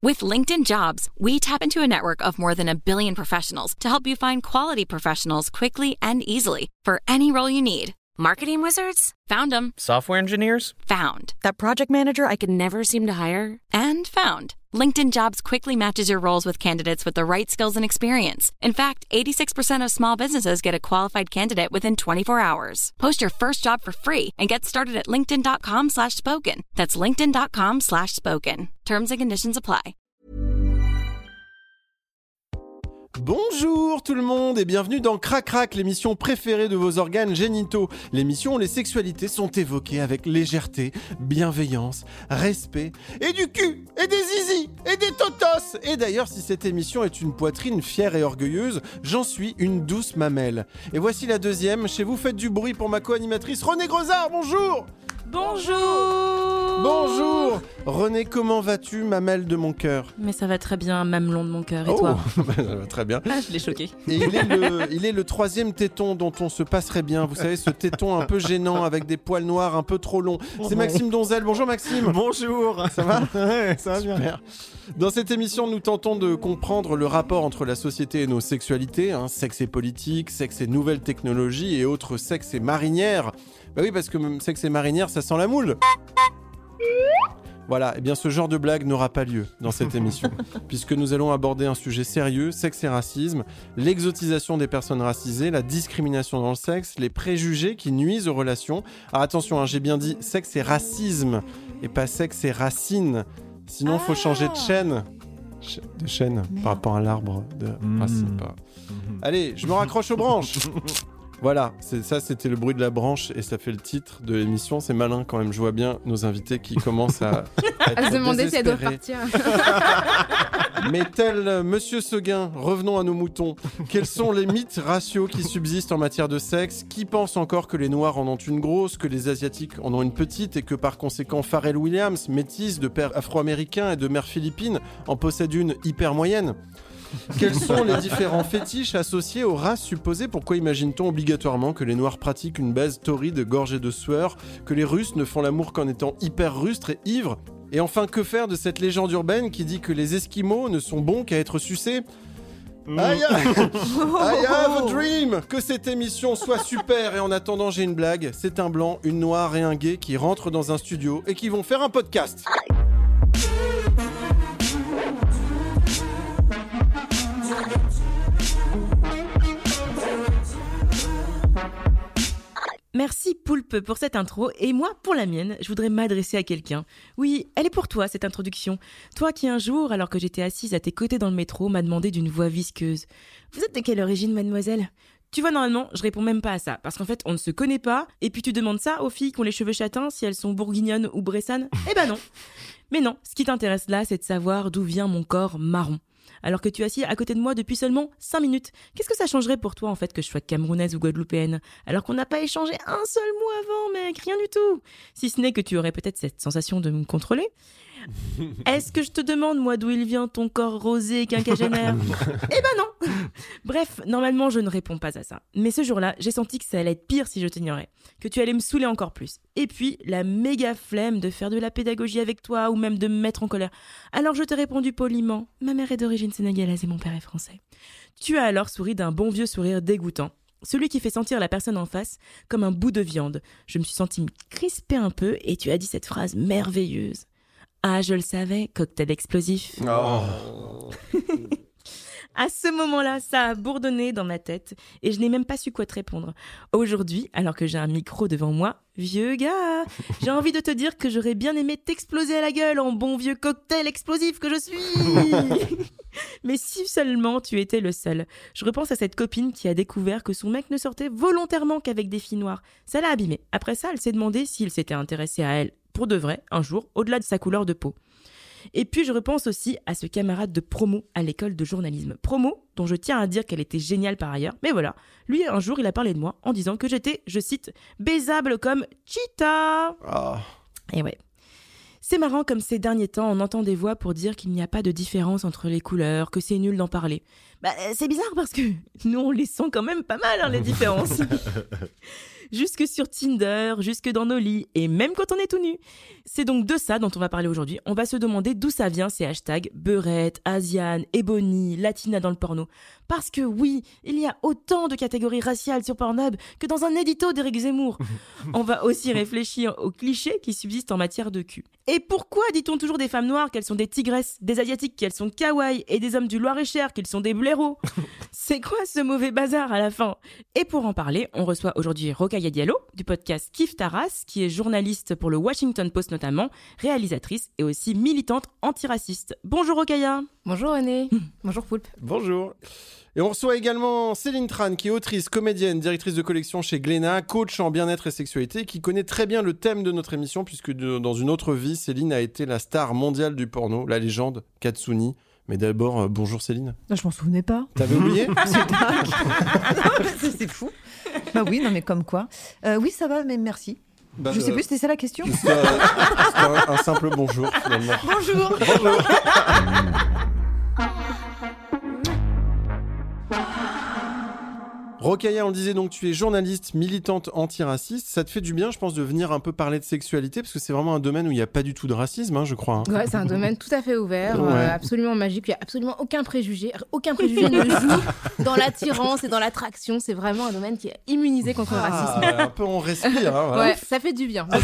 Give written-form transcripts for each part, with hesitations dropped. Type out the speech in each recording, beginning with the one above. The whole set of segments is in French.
With LinkedIn Jobs, we tap into a network of more than 1 billion professionals to help you find quality professionals quickly and easily for any role you need. Marketing wizards? Found them. Software engineers? Found. That project manager I could never seem to hire? And found. LinkedIn Jobs quickly matches your roles with candidates with the right skills and experience. In fact, 86% of small businesses get a qualified candidate within 24 hours. Post your first job for free and get started at linkedin.com/spoken. That's linkedin.com/spoken. Terms and conditions apply. Bonjour tout le monde et bienvenue dans Crac Crac, l'émission préférée de vos organes génitaux. L'émission où les sexualités sont évoquées avec légèreté, bienveillance, respect et du cul, et des zizi, et des totos. Et d'ailleurs, si cette émission est une poitrine fière et orgueilleuse, j'en suis une douce mamelle. Et voici la deuxième. Chez vous, faites du bruit pour ma co-animatrice René Grosard, bonjour. Bonjour. Bonjour René, comment vas-tu, mamelle de mon cœur? Mais ça va très bien, mamelon de mon cœur, et toi? Ça va très bien. Ah, je l'ai choqué. Et il est le troisième téton dont on se passerait bien. Vous savez, ce téton un peu gênant avec des poils noirs un peu trop longs. C'est Maxime Donzel. Bonjour Maxime. Bonjour. Ça va? Ouais, ça va bien. Super. Dans cette émission, nous tentons de comprendre le rapport entre la société et nos sexualités, sexe et politique, sexe et nouvelles technologies et autres sexes et marinières. Bah oui, parce que même sexe et marinière, ça sent la moule. Voilà, et bien ce genre de blague n'aura pas lieu dans cette émission, puisque nous allons aborder un sujet sérieux, sexe et racisme, l'exotisation des personnes racisées, la discrimination dans le sexe, les préjugés qui nuisent aux relations. Alors attention, j'ai bien dit sexe et racisme, et pas sexe et racine, sinon faut changer de chaîne. De chaîne, par rapport à l'arbre de racine. Allez, je me raccroche aux branches. Voilà, c'était le bruit de la branche et ça fait le titre de l'émission. C'est malin quand même, je vois bien nos invités qui commencent à se demander si elles doivent partir. Mais tel Monsieur Seguin, revenons à nos moutons. Quels sont les mythes raciaux qui subsistent en matière de sexe? Qui pense encore que les Noirs en ont une grosse, que les Asiatiques en ont une petite et que par conséquent Pharrell Williams, métisse de père afro-américain et de mère philippine, en possède une hyper moyenne? Quels sont les différents fétiches associés aux races supposées? Pourquoi imagine-t-on obligatoirement que les Noirs pratiquent une baise torride, gorgée de sueur, que les Russes ne font l'amour qu'en étant hyper rustres et ivres? Et enfin, que faire de cette légende urbaine qui dit que les Esquimaux ne sont bons qu'à être sucés? I have a dream! Que cette émission soit super, et en attendant j'ai une blague. C'est un blanc, une noire et un gay qui rentrent dans un studio et qui vont faire un podcast. Merci Poulpe pour cette intro, et moi, pour la mienne, je voudrais m'adresser à quelqu'un. Oui, elle est pour toi, cette introduction. Toi qui un jour, alors que j'étais assise à tes côtés dans le métro, m'a demandé d'une voix visqueuse: « Vous êtes de quelle origine, mademoiselle ?» Tu vois, normalement, je réponds même pas à ça, parce qu'en fait, on ne se connaît pas, et puis tu demandes ça aux filles qui ont les cheveux châtains, si elles sont bourguignonnes ou bressanes. Eh ben non. Mais non, ce qui t'intéresse là, c'est de savoir d'où vient mon corps marron. Alors que tu es assis à côté de moi depuis seulement 5 minutes. Qu'est-ce que ça changerait pour toi en fait que je sois camerounaise ou guadeloupéenne, alors qu'on n'a pas échangé un seul mot avant, mec, rien du tout. Si ce n'est que tu aurais peut-être cette sensation de me contrôler. Est-ce que je te demande, moi, d'où il vient ton corps rosé et quinquagénaire? Eh ben non. Bref, normalement, je ne réponds pas à ça. Mais ce jour-là, j'ai senti que ça allait être pire si je t'ignorais. Que tu allais me saouler encore plus. Et puis, la méga flemme de faire de la pédagogie avec toi ou même de me mettre en colère. Alors je t'ai répondu poliment: ma mère est d'origine sénégalaise et mon père est français. Tu as alors souri d'un bon vieux sourire dégoûtant. Celui qui fait sentir la personne en face comme un bout de viande. Je me suis sentie crisper un peu et tu as dit cette phrase merveilleuse: ah, je le savais, cocktail explosif. Oh. À ce moment-là, ça a bourdonné dans ma tête et je n'ai même pas su quoi te répondre. Aujourd'hui, alors que j'ai un micro devant moi, vieux gars, j'ai envie de te dire que j'aurais bien aimé t'exploser à la gueule en bon vieux cocktail explosif que je suis. Mais si seulement tu étais le seul. Je repense à cette copine qui a découvert que son mec ne sortait volontairement qu'avec des filles noires. Ça l'a abîmée. Après ça, elle s'est demandé s'il s'était intéressé à elle pour de vrai, un jour, au-delà de sa couleur de peau. Et puis je repense aussi à ce camarade de promo à l'école de journalisme. Promo, dont je tiens à dire qu'elle était géniale par ailleurs. Mais voilà, lui un jour il a parlé de moi en disant que j'étais, je cite, baisable comme Cheetah. Oh. Et ouais. C'est marrant comme ces derniers temps on entend des voix pour dire qu'il n'y a pas de différence entre les couleurs, que c'est nul d'en parler. Bah c'est bizarre parce que nous on les sent quand même pas mal les différences. jusque sur Tinder, jusque dans nos lits, et même quand on est tout nu. C'est donc de ça dont on va parler aujourd'hui. On va se demander d'où ça vient ces hashtags beurette, asiane, ebony, latina dans le porno. Parce que oui, il y a autant de catégories raciales sur Pornhub que dans un édito d'Éric Zemmour. On va aussi réfléchir aux clichés qui subsistent en matière de cul. Et pourquoi dit-on toujours des femmes noires qu'elles sont des tigresses, des asiatiques qu'elles sont kawaii et des hommes du Loir-et-Cher qu'ils sont des blaireaux? C'est quoi ce mauvais bazar à la fin? Et pour en parler, on reçoit aujourd'hui Rokhaya Diallo du podcast Kiffe ta race, qui est journaliste pour le Washington Post notamment, réalisatrice et aussi militante antiraciste. Bonjour Rokhaya. Bonjour René. Bonjour Poulpe. Bonjour. Et on reçoit également Céline Tran, qui est autrice, comédienne, directrice de collection chez Glénat, coach en bien-être et sexualité, qui connaît très bien le thème de notre émission, puisque dans une autre vie, Céline a été la star mondiale du porno, la légende Katsuni. Mais d'abord, bonjour Céline. Non, je m'en souvenais pas. T'avais oublié? C'est dingue. C'est fou. Bah oui, non mais comme quoi. Oui, ça va, mais merci. Je sais plus, c'était ça la question? C'était un simple bonjour finalement. Bonjour. Bonjour. Rokhaya, on le disait donc, tu es journaliste, militante antiraciste. Ça te fait du bien, je pense, de venir un peu parler de sexualité, parce que c'est vraiment un domaine où il n'y a pas du tout de racisme, hein, je crois. Hein. Ouais, c'est un domaine tout à fait ouvert, Ouais. absolument magique. Il n'y a absolument aucun préjugé. Aucun préjugé ne joue dans l'attirance et dans l'attraction. C'est vraiment un domaine qui est immunisé contre le racisme. Un peu on respire. Hein, voilà. Ouais, ça fait du bien.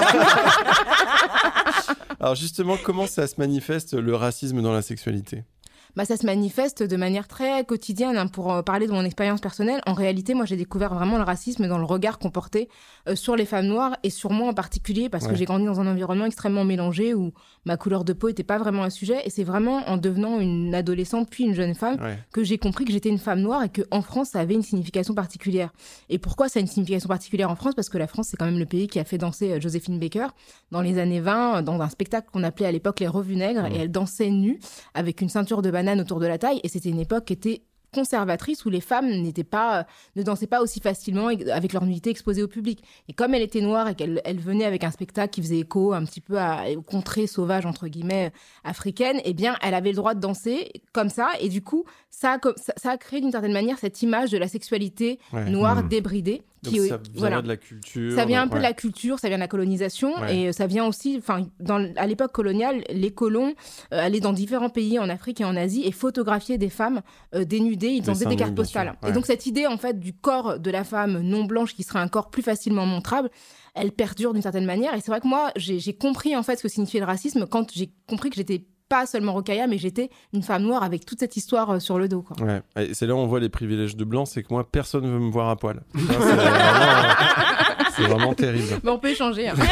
Alors justement, comment ça se manifeste le racisme dans la sexualité ? Bah, ça se manifeste de manière très quotidienne. Hein, pour parler de mon expérience personnelle, en réalité, moi, j'ai découvert vraiment le racisme dans le regard qu'on portait sur les femmes noires et sur moi en particulier, parce que j'ai grandi dans un environnement extrêmement mélangé où ma couleur de peau n'était pas vraiment un sujet. Et c'est vraiment en devenant une adolescente puis une jeune femme que j'ai compris que j'étais une femme noire et qu'en France, ça avait une signification particulière. Et pourquoi ça a une signification particulière en France ? Parce que la France, c'est quand même le pays qui a fait danser Joséphine Baker dans les années 20, dans un spectacle qu'on appelait à l'époque les Revues Nègres, et elle dansait nue avec une ceinture de banane autour de la taille, et c'était une époque qui était conservatrice où les femmes ne dansaient pas aussi facilement avec leur nudité exposée au public. Et comme elle était noire et qu'elle venait avec un spectacle qui faisait écho un petit peu aux contrées sauvages entre guillemets africaines, eh bien elle avait le droit de danser comme ça, et du coup ça a créé d'une certaine manière cette image de la sexualité noire débridée. Donc ça vient de la culture. Ça vient un peu de la culture, ça vient de la colonisation, et ça vient aussi, à l'époque coloniale, les colons allaient dans différents pays en Afrique et en Asie et photographiaient des femmes dénudées, ils en faisaient des cartes postales. Et donc cette idée en fait du corps de la femme non blanche qui serait un corps plus facilement montrable, elle perdure d'une certaine manière. Et c'est vrai que moi j'ai compris en fait ce que signifiait le racisme quand j'ai compris que j'étais pas seulement Rokhaya, mais j'étais une femme noire avec toute cette histoire sur le dos, quoi. Ouais. Et c'est là où on voit les privilèges de blanc, c'est que moi, personne ne veut me voir à poil. C'est vraiment terrible. Mais on peut échanger. Hein.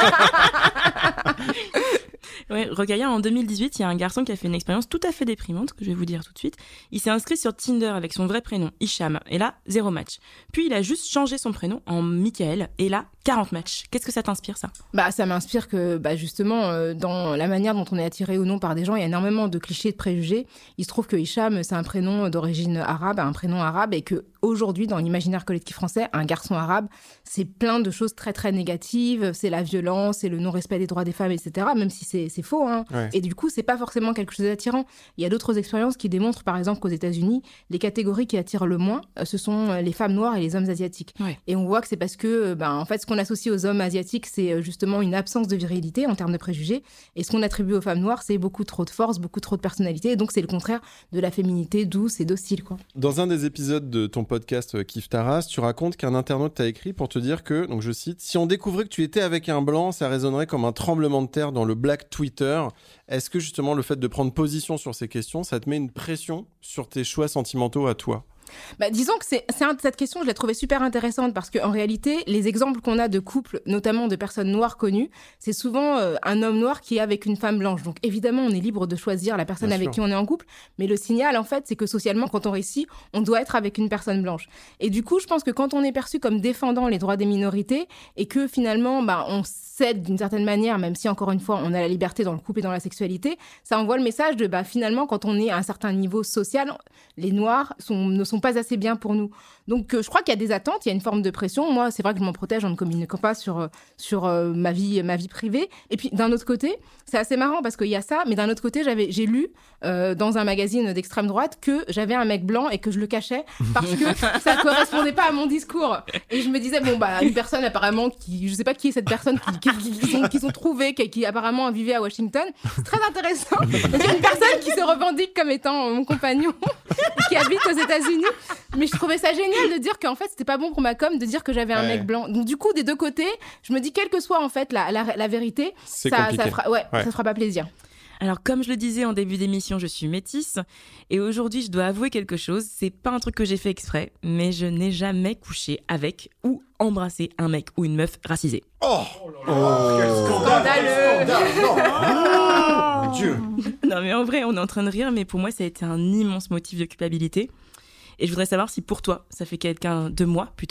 Ouais, Rokhaya, en 2018, il y a un garçon qui a fait une expérience tout à fait déprimante, que je vais vous dire tout de suite. Il s'est inscrit sur Tinder avec son vrai prénom, Hicham, et là, 0 match. Puis il a juste changé son prénom en Michael, et là, 40 matchs. Qu'est-ce que ça t'inspire, ça ? Bah, ça m'inspire que, justement, dans la manière dont on est attiré ou non par des gens, il y a énormément de clichés, de préjugés. Il se trouve que Hicham, c'est un prénom d'origine arabe, un prénom arabe, et que aujourd'hui, dans l'imaginaire collectif français, un garçon arabe, c'est plein de choses très, très négatives. C'est la violence, c'est le non-respect des droits des femmes, etc., même si c'est faux, hein. Ouais. Et du coup, c'est pas forcément quelque chose d'attirant. Il y a d'autres expériences qui démontrent, par exemple, qu'aux États-Unis, les catégories qui attirent le moins, ce sont les femmes noires et les hommes asiatiques. Ouais. Et on voit que c'est parce que, en fait, ce qu'on associe aux hommes asiatiques, c'est justement une absence de virilité en termes de préjugés. Et ce qu'on attribue aux femmes noires, c'est beaucoup trop de force, beaucoup trop de personnalité. Et donc, c'est le contraire de la féminité douce et docile, quoi. Dans un des épisodes de ton podcast Kiffe ta race, tu racontes qu'un internaute t'a écrit pour te dire que, donc je cite, « Si on découvrait que tu étais avec un blanc, ça résonnerait comme un tremblement de terre dans le Black Twitter. » Est-ce que justement le fait de prendre position sur ces questions, ça te met une pression sur tes choix sentimentaux à toi ? Disons que cette question, je l'ai trouvée super intéressante parce qu'en réalité, les exemples qu'on a de couples, notamment de personnes noires connues, c'est souvent un homme noir qui est avec une femme blanche. Donc évidemment, on est libre de choisir la personne avec qui on est en couple, mais le signal, en fait, c'est que socialement, quand on réussit, on doit être avec une personne blanche. Et du coup, je pense que quand on est perçu comme défendant les droits des minorités et que finalement, on cède d'une certaine manière, même si encore une fois, on a la liberté dans le couple et dans la sexualité, ça envoie le message de finalement, quand on est à un certain niveau social, les noirs ne sont sont pas assez bien pour nous. Donc je crois qu'il y a des attentes, il y a une forme de pression. Moi, c'est vrai que je m'en protège en ne communiquant pas sur ma vie privée. Et puis d'un autre côté, c'est assez marrant parce qu'il y a ça, mais d'un autre côté, j'ai lu dans un magazine d'extrême droite que j'avais un mec blanc et que je le cachais parce que ça correspondait pas à mon discours. Et je me disais une personne apparemment je sais pas qui est cette personne qu'ils ont trouvée, qui apparemment vivait à Washington. C'est très intéressant. Donc, il y a une personne qui se revendique comme étant mon compagnon qui habite aux États-Unis. Mais je trouvais ça génial de dire qu'en fait, c'était pas bon pour ma com de dire que j'avais un mec blanc. Donc, du coup, des deux côtés, je me dis, quelle que soit en fait la vérité, ça fera pas plaisir. Alors, comme je le disais en début d'émission, je suis métisse. Et aujourd'hui, je dois avouer quelque chose. C'est pas un truc que j'ai fait exprès, mais je n'ai jamais couché avec ou embrassé un mec ou une meuf racisée. Oh quel scandaleux. Non. Dieu. Non, mais en vrai, on est en train de rire, mais pour moi, ça a été un immense motif de culpabilité. Et je voudrais savoir si pour toi, ça fait quelqu'un de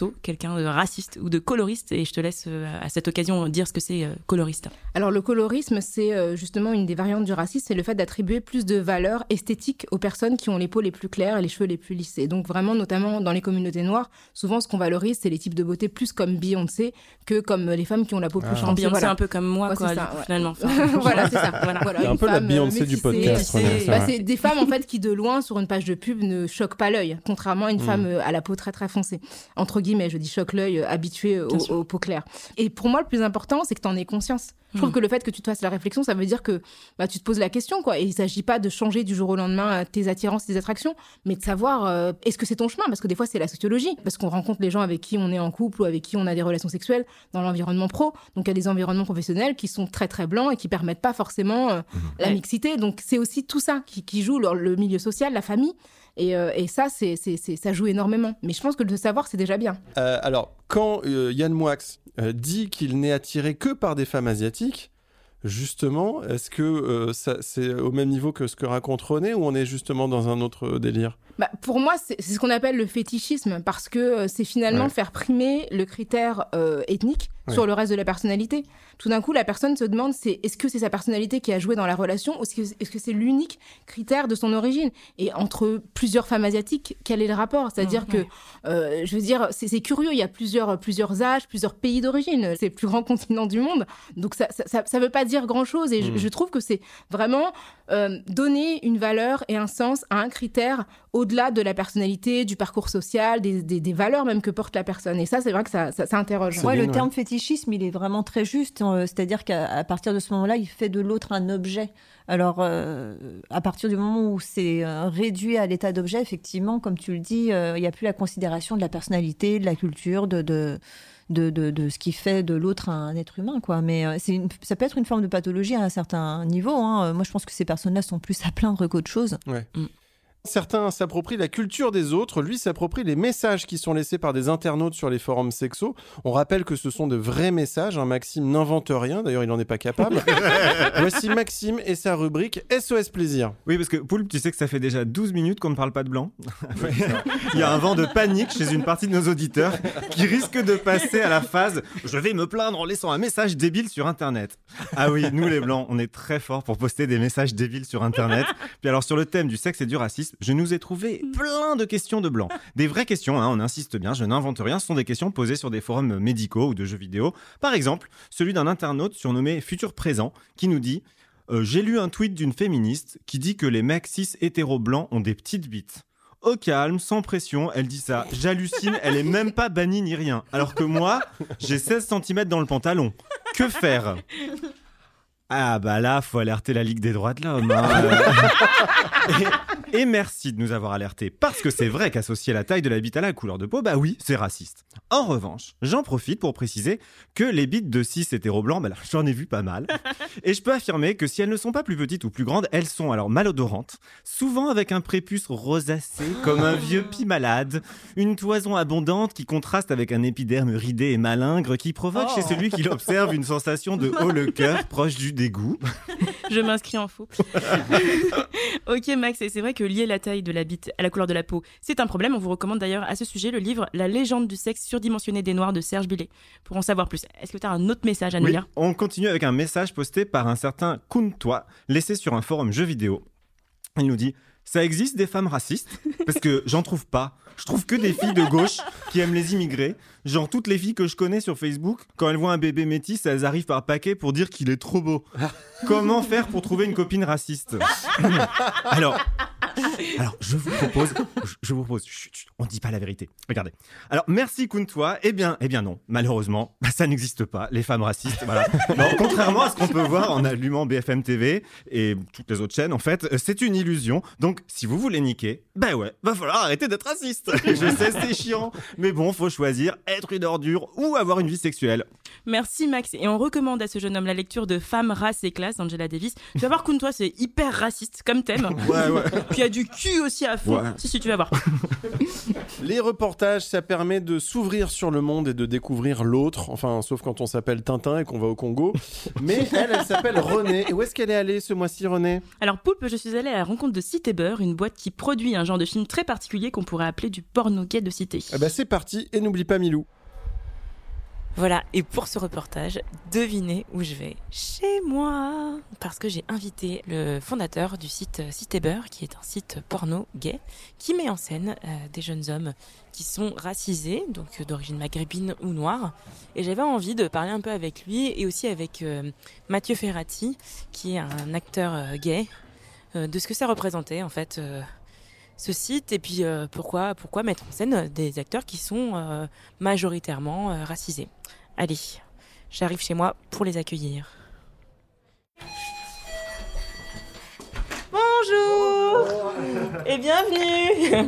raciste ou de coloriste. Et je te laisse à cette occasion dire ce que c'est coloriste. Alors le colorisme, c'est justement une des variantes du racisme, c'est le fait d'attribuer plus de valeur esthétique aux personnes qui ont les peaux les plus claires et les cheveux les plus lisses. Et donc vraiment, notamment dans les communautés noires, souvent ce qu'on valorise, c'est les types de beauté plus comme Beyoncé que comme les femmes qui ont la peau plus chante. Beyoncé un peu comme moi, quoi, finalement. Voilà, c'est ça. Voilà, c'est un peu la Beyoncé du podcast. C'est des femmes en fait qui de loin sur une page de pub ne choquent pas l'œil. Contrairement à une femme à la peau très très foncée. Entre guillemets, je dis choque l'œil, habitué aux peaux claires. Et pour moi, le plus important, c'est que tu en aies conscience. Je trouve que le fait que tu te fasses la réflexion, ça veut dire que tu te poses la question, quoi. Et il ne s'agit pas de changer du jour au lendemain tes attirances, tes attractions, mais de savoir est-ce que c'est ton chemin ? Parce que des fois, c'est la sociologie. Parce qu'on rencontre les gens avec qui on est en couple ou avec qui on a des relations sexuelles dans l'environnement pro. Donc, il y a des environnements professionnels qui sont très, très blancs et qui ne permettent pas forcément la mixité. Donc, c'est aussi tout ça qui joue, le milieu social, la famille. Et ça, ça joue énormément. Mais je pense que de le savoir, c'est déjà bien. Alors, quand Yann Moix dit qu'il n'est attiré que par des femmes asiatiques, justement, est-ce que c'est au même niveau que ce que raconte René ou on est justement dans un autre délire ? Pour moi, c'est ce qu'on appelle le fétichisme parce que c'est finalement faire primer le critère ethnique sur le reste de la personnalité. Tout d'un coup, la personne se demande est-ce que c'est sa personnalité qui a joué dans la relation ou est-ce que c'est l'unique critère de son origine ? Et entre plusieurs femmes asiatiques, quel est le rapport ? C'est-à-dire que, je veux dire, c'est curieux, il y a plusieurs âges, plusieurs pays d'origine. C'est le plus grand continent du monde. Donc ça veut pas dire grand-chose. Et je trouve que c'est vraiment donner une valeur et un sens à un critère au-delà de la personnalité, du parcours social, des valeurs même que porte la personne. Et ça, c'est vrai que ça interroge. Le terme fétichisme, il est vraiment très juste. C'est-à-dire qu'à partir de ce moment-là, il fait de l'autre un objet. Alors, à partir du moment où c'est réduit à l'état d'objet, effectivement, comme tu le dis, il n'y a plus la considération de la personnalité, de la culture, de ce qui fait de l'autre un être humain, quoi. Mais ça peut être une forme de pathologie à un certain niveau. Moi, je pense que ces personnes-là sont plus à plaindre qu'autre chose. Ouais. Certains s'approprient la culture des autres, lui s'approprie les messages qui sont laissés par des internautes sur les forums sexos. On rappelle que ce sont de vrais messages, Maxime n'invente rien, d'ailleurs il n'en est pas capable. Voici Maxime et sa rubrique SOS Plaisir. Oui, parce que Poulpe, tu sais que ça fait déjà 12 minutes qu'on ne parle pas de blanc. Il y a un vent de panique chez une partie de nos auditeurs qui risque de passer à la phase « Je vais me plaindre en laissant un message débile sur Internet ». Ah oui, nous les blancs, on est très forts pour poster des messages débiles sur Internet. Puis alors sur le thème du sexe et du racisme, je nous ai trouvé plein de questions de blancs. Des vraies questions, on insiste bien, je n'invente rien, ce sont des questions posées sur des forums médicaux ou de jeux vidéo. Par exemple, celui d'un internaute surnommé Futur Présent qui nous dit « J'ai lu un tweet d'une féministe qui dit que les mecs cis hétéros blancs ont des petites bites. » Au calme, sans pression, elle dit ça. J'hallucine, elle est même pas bannie ni rien. Alors que moi, j'ai 16 cm dans le pantalon. Que faire ? Ah bah là, faut alerter la Ligue des droits de l'homme. Et merci de nous avoir alertés, parce que c'est vrai qu'associer la taille de la bite à la couleur de peau, bah oui, c'est raciste. En revanche, j'en profite pour préciser que les bites de cis hétéro blancs, bah là, j'en ai vu pas mal. Et je peux affirmer que si elles ne sont pas plus petites ou plus grandes, elles sont alors malodorantes, souvent avec un prépuce rosacé comme un vieux pis malade, une toison abondante qui contraste avec un épiderme ridé et malingre qui provoque chez celui qui l'observe une sensation de haut le cœur proche du dégoût. Je m'inscris en faux. Ok Max, et c'est vrai que lier la taille de la bite à la couleur de la peau, c'est un problème. On vous recommande d'ailleurs à ce sujet le livre La légende du sexe surdimensionné des Noirs de Serge Billet. Pour en savoir plus, est-ce que tu as un autre message à nous lire ? On continue avec un message posté par un certain Kuntois, laissé sur un forum jeux vidéo. Il nous dit « Ça existe des femmes racistes ?» Parce que j'en trouve pas. Je trouve que des filles de gauche qui aiment les immigrés. Genre toutes les filles que je connais sur Facebook, quand elles voient un bébé métis, elles arrivent par paquet pour dire qu'il est trop beau. Comment faire pour trouver une copine raciste ? Alors, je vous propose, chut, on ne dit pas la vérité. Regardez. Alors, merci Kuntois. Eh bien non, malheureusement, ça n'existe pas, les femmes racistes. Voilà. Non, contrairement à ce qu'on peut voir en allumant BFM TV et toutes les autres chaînes, en fait, c'est une illusion. Donc, si vous voulez niquer, va falloir arrêter d'être raciste. Je sais, c'est chiant, mais bon, faut choisir être une ordure ou avoir une vie sexuelle. Merci Max. Et on recommande à ce jeune homme la lecture de Femmes, race et classe d'Angela Davis. Tu vas voir Kuntois, c'est hyper raciste comme thème. Ouais. Puis il y a du cul aussi à fond. Ouais. Si, tu vas voir. Les reportages, ça permet de s'ouvrir sur le monde et de découvrir l'autre. Enfin, sauf quand on s'appelle Tintin et qu'on va au Congo. Mais elle s'appelle Renée. Et où est-ce qu'elle est allée ce mois-ci, Renée ? Alors, Poulpe, je suis allée à la rencontre de Cité Beurre, une boîte qui produit un genre de film très particulier qu'on pourrait appeler du porno gay de cité. C'est parti, et n'oublie pas Milou. Voilà, et pour ce reportage, devinez où je vais. Chez moi. Parce que j'ai invité le fondateur du site Cité Beurre, qui est un site porno gay, qui met en scène des jeunes hommes qui sont racisés, donc d'origine maghrébine ou noire. Et j'avais envie de parler un peu avec lui, et aussi avec Mathieu Ferrati, qui est un acteur gay, de ce que ça représentait en fait ce site, et puis pourquoi mettre en scène des acteurs qui sont majoritairement racisés. Allez, j'arrive chez moi pour les accueillir. Bonjour et bienvenue.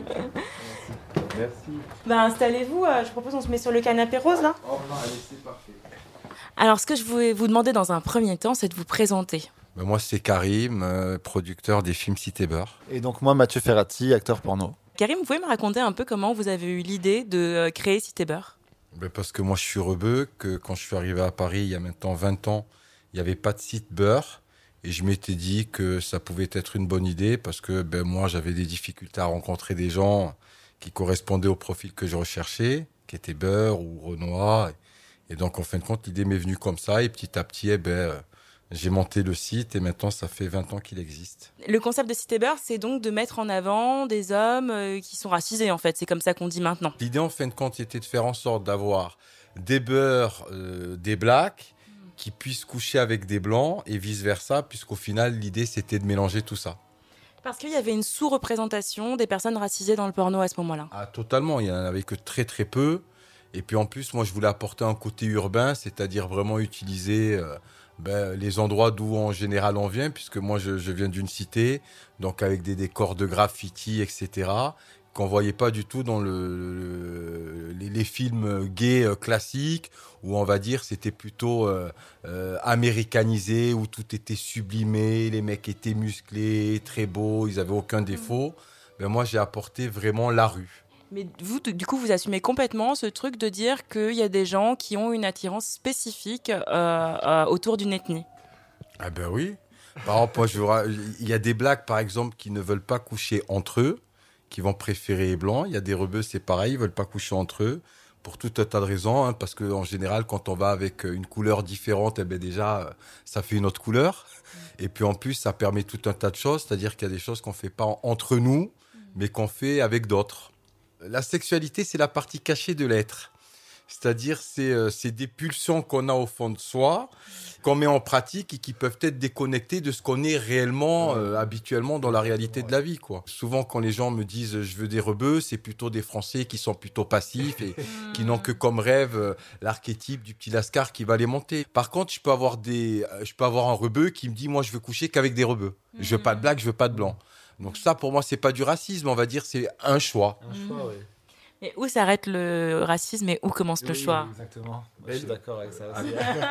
Merci. Installez-vous, je propose on se met sur le canapé rose là. Allez, c'est parfait. Alors ce que je voulais vous demander dans un premier temps, c'est de vous présenter. Moi, c'est Karim, producteur des films Cité Beurre. Et donc moi, Mathieu Ferrati, acteur porno. Karim, vous pouvez me raconter un peu comment vous avez eu l'idée de créer Cité Beurre ? Parce que moi, je suis rebeu, que quand je suis arrivé à Paris, il y a maintenant 20 ans, il n'y avait pas de site beurre. Et je m'étais dit que ça pouvait être une bonne idée parce que moi, j'avais des difficultés à rencontrer des gens qui correspondaient au profil que je recherchais, qui étaient beurre ou renois. Et donc, en fin de compte, l'idée m'est venue comme ça. Et petit à petit, j'ai monté le site et maintenant, ça fait 20 ans qu'il existe. Le concept de Cité Beurre, c'est donc de mettre en avant des hommes qui sont racisés, en fait. C'est comme ça qu'on dit maintenant. L'idée, en fin de compte, était de faire en sorte d'avoir des beurs, des blacks, qui puissent coucher avec des blancs et vice-versa, puisqu'au final, l'idée, c'était de mélanger tout ça. Parce qu'il y avait une sous-représentation des personnes racisées dans le porno à ce moment-là. Ah, totalement. Il n'y en avait que très, très peu. Et puis, en plus, moi, je voulais apporter un côté urbain, c'est-à-dire vraiment utiliser les endroits d'où, en général, on vient, puisque moi, je viens d'une cité, donc avec des décors de graffiti, etc., qu'on ne voyait pas du tout dans les films gays classiques, où on va dire c'était plutôt américanisé, où tout était sublimé, les mecs étaient musclés, très beaux, ils n'avaient aucun défaut. Moi, j'ai apporté vraiment la rue. Mais vous, du coup, vous assumez complètement ce truc de dire qu'il y a des gens qui ont une attirance spécifique autour d'une ethnie. Ah ben oui. Par exemple, il y a des blacks, par exemple, qui ne veulent pas coucher entre eux, qui vont préférer les blancs. Il y a des rebeux, c'est pareil, ils veulent pas coucher entre eux pour tout un tas de raisons, parce que en général, quand on va avec une couleur différente, déjà, ça fait une autre couleur. Et puis en plus, ça permet tout un tas de choses, c'est-à-dire qu'il y a des choses qu'on fait pas entre nous, mais qu'on fait avec d'autres. La sexualité, c'est la partie cachée de l'être. C'est-à-dire, c'est des pulsions qu'on a au fond de soi, qu'on met en pratique et qui peuvent être déconnectées de ce qu'on est réellement, habituellement dans la réalité de la vie, quoi. Souvent, quand les gens me disent « je veux des rebeux », c'est plutôt des Français qui sont plutôt passifs et qui n'ont que comme rêve l'archétype du petit lascar qui va les monter. Par contre, je peux avoir un rebeu qui me dit « moi, je veux coucher qu'avec des rebeux. Je veux pas de black, je veux pas de blanc ». Donc ça, pour moi, c'est pas du racisme, on va dire, c'est un choix. Un choix, oui. Mais où s'arrête le racisme et où commence le choix ? Exactement. Je suis d'accord avec ça aussi.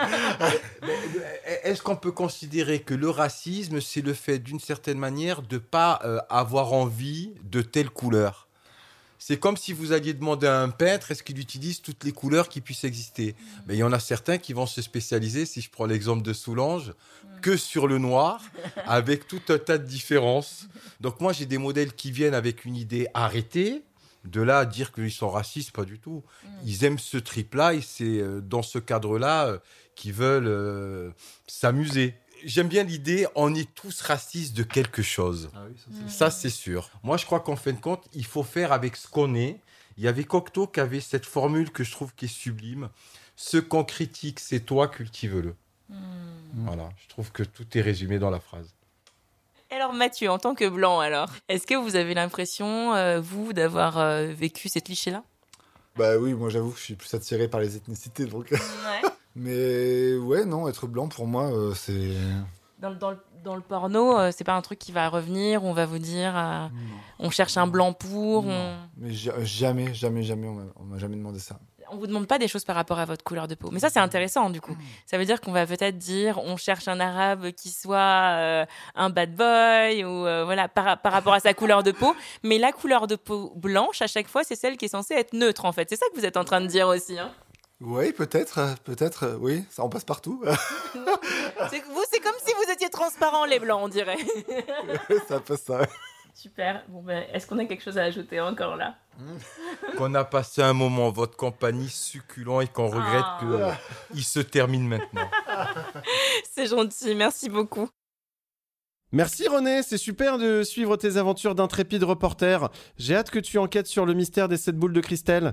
Est-ce qu'on peut considérer que le racisme, c'est le fait, d'une certaine manière, de ne pas avoir envie de telle couleur ? C'est comme si vous alliez demander à un peintre, est-ce qu'il utilise toutes les couleurs qui puissent exister ? Mais il y en a certains qui vont se spécialiser, si je prends l'exemple de Soulange, que sur le noir, avec tout un tas de différences. Donc moi, j'ai des modèles qui viennent avec une idée arrêtée. De là à dire qu'ils sont racistes, pas du tout. Ils aiment ce trip-là et c'est dans ce cadre-là qu'ils veulent s'amuser. j'aime bien l'idée, on est tous racistes de quelque chose. Ah oui, Ça, c'est sûr. Moi, je crois qu'en fin de compte, il faut faire avec ce qu'on est. Il y avait Cocteau qui avait cette formule que je trouve qui est sublime. Ce qu'on critique, c'est toi, cultive-le. Voilà, je trouve que tout est résumé dans la phrase. Alors Mathieu, en tant que blanc, alors, est-ce que vous avez l'impression, vous, d'avoir vécu ces clichés-là ? Bah oui, moi j'avoue que je suis plus attiré par les ethnicités, donc... Ouais. Mais ouais, non, être blanc, pour moi, c'est... Dans le porno, c'est pas un truc qui va revenir, on va vous dire, on cherche un blanc pour... Mais jamais, on m'a jamais demandé ça. On vous demande pas des choses par rapport à votre couleur de peau. Mais ça, c'est intéressant, du coup. Ça veut dire qu'on va peut-être dire, on cherche un arabe qui soit un bad boy, ou voilà, par rapport à sa couleur de peau. Mais la couleur de peau blanche, à chaque fois, c'est celle qui est censée être neutre, en fait. C'est ça que vous êtes en train de dire aussi, hein. Oui, peut-être, oui, ça en passe partout. C'est comme si vous étiez transparent, les blancs, on dirait. Ça passe ça. Super. Bon, ben, est-ce qu'on a quelque chose à ajouter encore là ? Qu'on a passé un moment en votre compagnie succulent et qu'on regrette qu'il se termine maintenant. C'est gentil, merci beaucoup. Merci René, c'est super de suivre tes aventures d'intrépide reporter. J'ai hâte que tu enquêtes sur le mystère des 7 boules de cristal.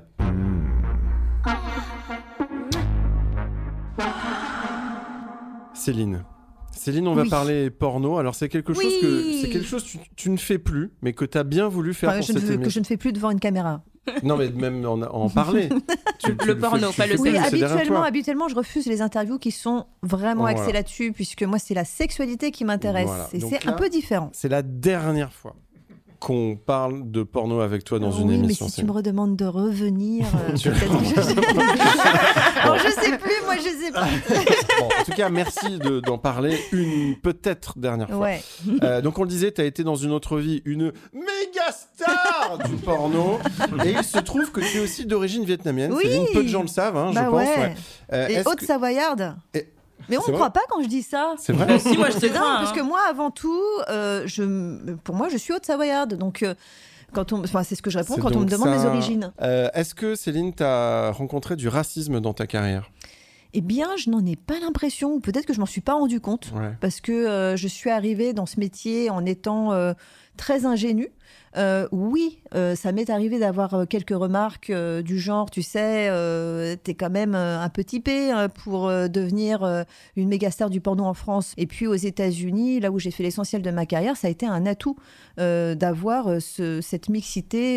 Céline, on va parler porno. Alors c'est quelque chose que tu ne fais plus, mais que tu as bien voulu faire pour cette émission. Que je ne fais plus devant une caméra. Non, mais même en parler. Le porno, pas le Oui, sexe. habituellement, je refuse les interviews qui sont vraiment axées là-dessus, puisque moi, c'est la sexualité qui m'intéresse. Voilà. Et Donc c'est là, un peu différent. C'est la dernière fois qu'on parle de porno avec toi dans une émission. Mais si tu me redemandes de revenir, Tu peut-être que je... Bon. je sais plus, moi je sais pas. Bon, en tout cas, merci d'en parler une peut-être dernière fois. Ouais. Donc on le disait, tu as été dans une autre vie une méga star du porno. Et il se trouve que tu es aussi d'origine vietnamienne. Oui. Céline, peu de gens le savent, hein, je pense. Ouais. Ouais. Et haute-savoyarde. Mais on ne C'est croit vrai pas quand je dis ça. C'est vrai. Si, moi je te Non, crois. parce que moi, avant tout, pour moi, je suis haute-savoyarde. Donc, c'est ce que je réponds C'est quand on me donc demande ça. mes origines. Est-ce que Céline, tu as rencontré du racisme dans ta carrière ? Eh bien, je n'en ai pas l'impression, ou peut-être que je m'en suis pas rendu compte, parce que je suis arrivée dans ce métier en étant très ingénue. Oui, ça m'est arrivé d'avoir quelques remarques du genre, tu sais, t'es quand même un peu typé pour devenir une méga star du porno en France. Et puis aux États-Unis, là où j'ai fait l'essentiel de ma carrière, ça a été un atout d'avoir cette mixité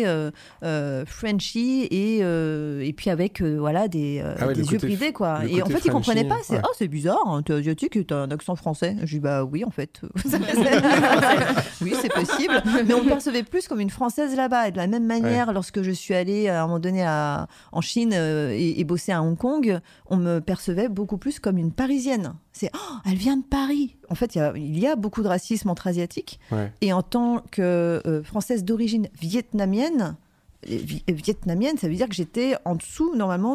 Frenchy et puis avec des yeux bridés, quoi. Et en fait, ils comprenaient pas. C'est bizarre, hein, t'es asiatique et t'as un accent français. Je dis bah oui, en fait. Oui, c'est possible. Mais on me percevait plus comme une Française là-bas. Et de la même manière, lorsque je suis allée à un moment donné en Chine et bosser à Hong Kong, on me percevait beaucoup plus comme une Parisienne. C'est elle vient de Paris. En fait, il y a beaucoup de racisme entre Asiatiques. Ouais. Et en tant que Française d'origine vietnamienne, ça veut dire que j'étais en dessous normalement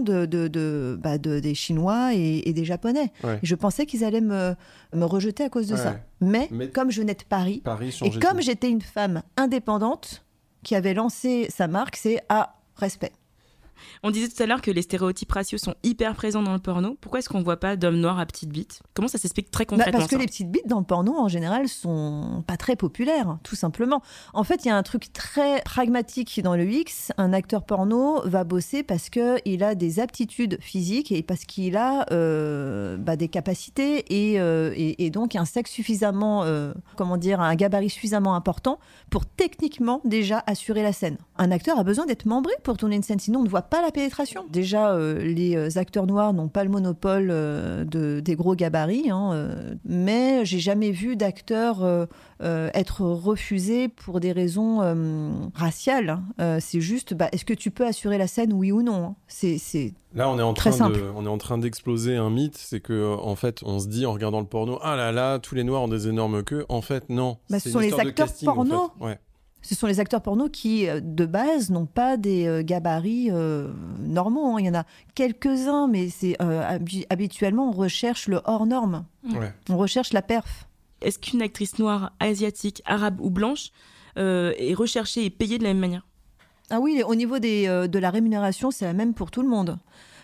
des Chinois et des Japonais. Ouais. Et je pensais qu'ils allaient me rejeter à cause de ça. Mais comme je venais de Paris et comme j'étais une femme indépendante qui avait lancé sa marque, c'est respect. On disait tout à l'heure que les stéréotypes raciaux sont hyper présents dans le porno. Pourquoi est-ce qu'on ne voit pas d'hommes noirs à petites bites ? Comment ça s'explique très concrètement parce que les petites bites dans le porno, en général, sont pas très populaires, tout simplement. En fait, il y a un truc très pragmatique dans le X. Un acteur porno va bosser parce qu'il a des aptitudes physiques et parce qu'il a des capacités et donc un sexe suffisamment, un gabarit suffisamment important pour techniquement déjà assurer la scène. Un acteur a besoin d'être membré pour tourner une scène, sinon on ne voit pas la pénétration. Déjà, les acteurs noirs n'ont pas le monopole des gros gabarits, mais j'ai jamais vu d'acteur être refusé pour des raisons raciales. C'est juste, est-ce que tu peux assurer la scène, oui ou non ? C'est Là, on est en train train d'exploser un mythe, c'est que en fait, on se dit en regardant le porno, ah là là, tous les noirs ont des énormes queues. En fait, non. Ce sont les acteurs porno. En fait. Ouais. Ce sont les acteurs porno qui, de base, n'ont pas des gabarits normaux. Il y en a quelques-uns, mais habituellement, on recherche le hors norme. Ouais. On recherche la perf. Est-ce qu'une actrice noire, asiatique, arabe ou blanche est recherchée et payée de la même manière ? Ah oui, au niveau de la rémunération, c'est la même pour tout le monde.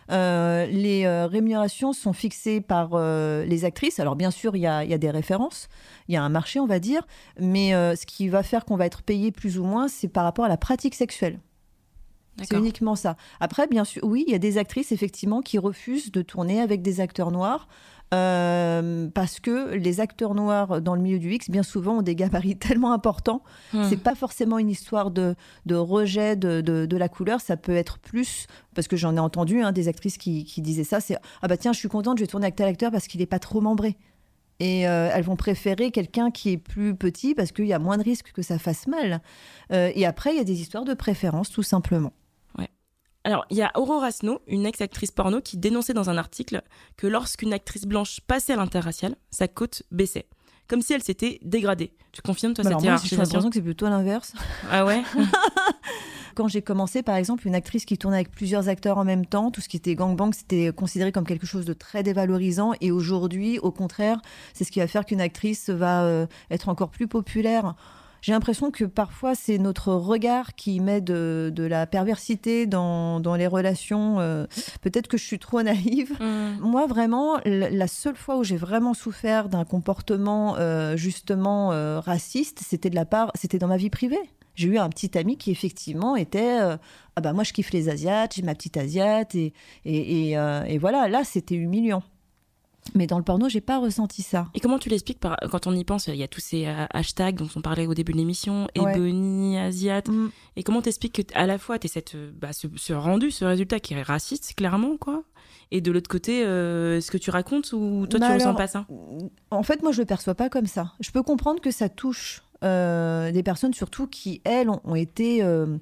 Les rémunérations sont fixées par les actrices. Alors bien sûr, il y a des références, il y a un marché, on va dire, mais ce qui va faire qu'on va être payé plus ou moins, c'est par rapport à la pratique sexuelle. D'accord. C'est uniquement ça. Après, bien sûr, oui, il y a des actrices, effectivement, qui refusent de tourner avec des acteurs noirs parce que les acteurs noirs dans le milieu du X, bien souvent, ont des gabarits tellement importants. C'est pas forcément une histoire de rejet de la couleur. Ça peut être plus, parce que j'en ai entendu des actrices qui disaient ça, c'est « Ah bah tiens, je suis contente, je vais tourner avec tel acteur parce qu'il n'est pas trop membré ». Et elles vont préférer quelqu'un qui est plus petit parce qu'il y a moins de risques que ça fasse mal. Et après, il y a des histoires de préférence, tout simplement. Alors, il y a Aurora Snow, une ex-actrice porno, qui dénonçait dans un article que lorsqu'une actrice blanche passait à l'interracial, sa cote baissait. Comme si elle s'était dégradée. Tu confirmes, toi, cette hiérarchisation ? J'ai l'impression que c'est plutôt l'inverse. Ah ouais. Quand j'ai commencé, par exemple, une actrice qui tournait avec plusieurs acteurs en même temps, tout ce qui était gangbang, c'était considéré comme quelque chose de très dévalorisant. Et aujourd'hui, au contraire, c'est ce qui va faire qu'une actrice va être encore plus populaire. J'ai l'impression que parfois, c'est notre regard qui met de la perversité dans les relations. Peut-être que je suis trop naïve. Moi, vraiment, la seule fois où j'ai vraiment souffert d'un comportement justement raciste, c'était dans ma vie privée. J'ai eu un petit ami qui, effectivement, était ah bah moi, je kiffe les Asiates, j'ai ma petite Asiate. Et voilà, là, c'était humiliant. Mais dans le porno, j'ai pas ressenti ça. Et comment tu l'expliques quand on y pense? Il y a tous ces hashtags dont on parlait au début de l'émission, Ebony, Asiate. Et comment t'expliques qu'à la fois t'es ce rendu, ce résultat qui est raciste, clairement, quoi. Et de l'autre côté, ce que tu racontes ou toi, tu ressens pas ça? En fait, moi, je le perçois pas comme ça. Je peux comprendre que ça touche des personnes, surtout qui, elles, ont été,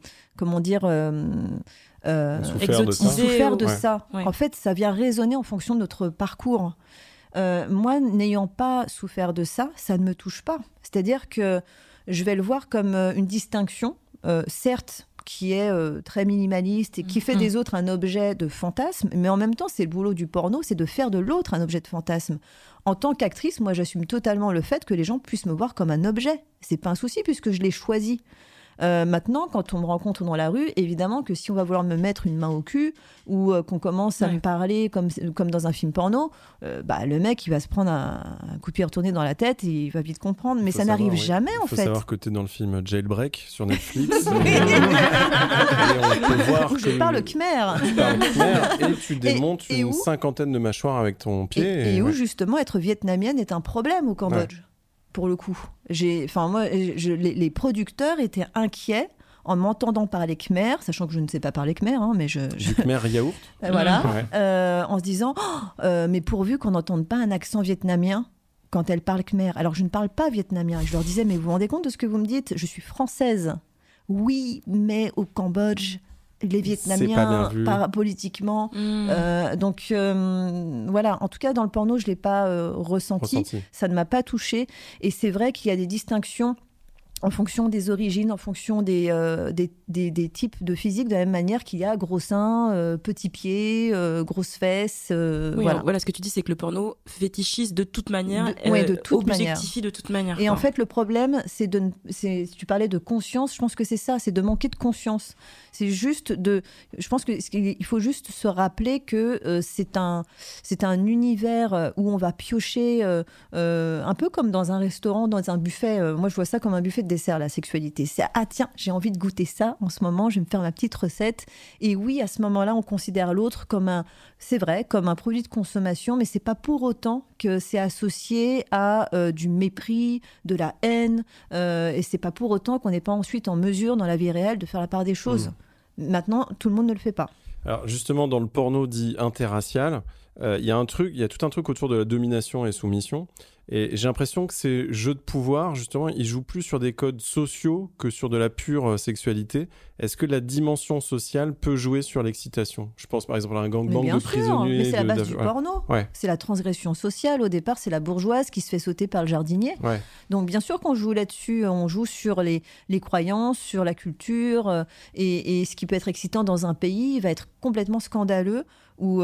souffert de ça. Ouais. En fait, ça vient résonner en fonction de notre parcours. Moi, n'ayant pas souffert de ça, ça ne me touche pas. C'est-à-dire que je vais le voir comme une distinction, certes, qui est très minimaliste et qui fait des autres un objet de fantasme, mais en même temps, c'est le boulot du porno, c'est de faire de l'autre un objet de fantasme. En tant qu'actrice, moi, j'assume totalement le fait que les gens puissent me voir comme un objet. C'est pas un souci puisque je l'ai choisi. Maintenant, quand on me rencontre dans la rue, évidemment que si on va vouloir me mettre une main au cul ou qu'on commence à me parler comme dans un film porno, le mec, il va se prendre un coup de pied retourné dans la tête et il va vite comprendre. Mais ça n'arrive jamais, en fait. Il faut savoir que tu es dans le film Jailbreak sur Netflix. Et on peut voir où je parle khmer. Tu parles khmer et tu démontes une cinquantaine de mâchoires avec ton pied. Et où, justement, être vietnamienne est un problème au Cambodge. Ouais. Pour le coup, les producteurs étaient inquiets en m'entendant parler khmer, sachant que je ne sais pas parler khmer, mais Du khmer yaourt. Voilà, en se disant, mais pourvu qu'on n'entende pas un accent vietnamien quand elle parle khmer. Alors je ne parle pas vietnamien. Et je leur disais, mais vous vous rendez compte de ce que vous me dites? Je suis française. Oui, mais au Cambodge, les Vietnamiens, politiquement. Donc, voilà. En tout cas, dans le porno, je ne l'ai pas ressenti. Ça ne m'a pas touchée. Et c'est vrai qu'il y a des distinctions en fonction des origines, en fonction des types de physique, de la même manière qu'il y a gros seins, petits pieds, grosses fesses. Voilà, ce que tu dis, c'est que le porno fétichise de toute manière, objectifie de toute manière. Et en fait, le problème, si tu parlais de conscience, je pense que c'est ça, c'est de manquer de conscience. C'est juste je pense qu'il faut juste se rappeler que c'est un univers où on va piocher un peu comme dans un restaurant, dans un buffet. Moi, je vois ça comme un buffet de dessert, la sexualité. C'est tiens, j'ai envie de goûter ça en ce moment, je vais me faire ma petite recette. Et oui, à ce moment-là, on considère l'autre comme un produit de consommation, mais c'est pas pour autant que c'est associé à du mépris, de la haine, et c'est pas pour autant qu'on n'est pas ensuite en mesure dans la vie réelle de faire la part des choses. Maintenant, tout le monde ne le fait pas. Alors justement, dans le porno dit interracial, il y a tout un truc autour de la domination et soumission. Et j'ai l'impression que ces jeux de pouvoir, justement, ils jouent plus sur des codes sociaux que sur de la pure sexualité. Est-ce que la dimension sociale peut jouer sur l'excitation? Je pense par exemple à un gangbang de prisonniers. Mais c'est la base du porno. Ouais. C'est la transgression sociale. Au départ, c'est la bourgeoise qui se fait sauter par le jardinier. Ouais. Donc bien sûr qu'on joue là-dessus. On joue sur les croyances, sur la culture. Et ce qui peut être excitant dans un pays va être complètement scandaleux ou